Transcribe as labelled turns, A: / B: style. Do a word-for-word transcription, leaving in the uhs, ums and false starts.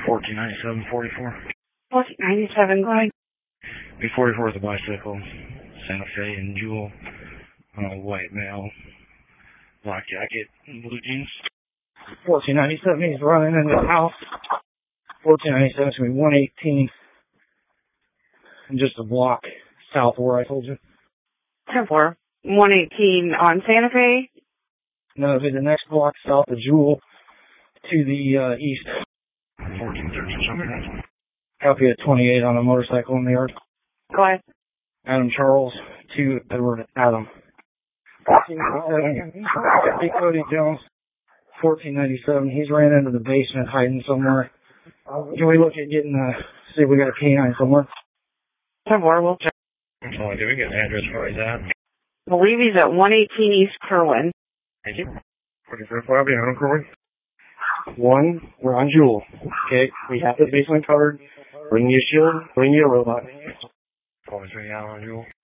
A: fourteen ninety-seven, forty-four.
B: fourteen ninety-seven, go ahead.
A: B forty-four is a bicycle. Santa Fe and Jewel. Uh, white male. Black jacket and blue jeans.
C: fourteen ninety-seven, he's running into the house. fourteen ninety-seven, it's going to be one eighteen. And just a block south of where I told you.
B: ten four. one eighteen on Santa Fe?
C: No, it'll be the next block south of Jewel to the uh, east.
A: fourteen thirty.
C: Copy at twenty-eight on a motorcycle in the yard.
B: Go ahead.
C: Adam Charles to Edward Adam. Big Cody Jones, fourteen ninety-seven. He's ran into the basement hiding somewhere. Can we look at getting, uh, see if we got a canine somewhere?
B: ten four, we'll check.
A: Oh, did we get an address for his at?
B: I believe he's at one eighteen East Kerwin.
A: Thank you. forty-four Bobby, Adam Kerwin.
C: One, we're on Jewel. Okay, we have the basement covered. Bring you a shield, bring you a robot.
A: forty-three Allen Jewel.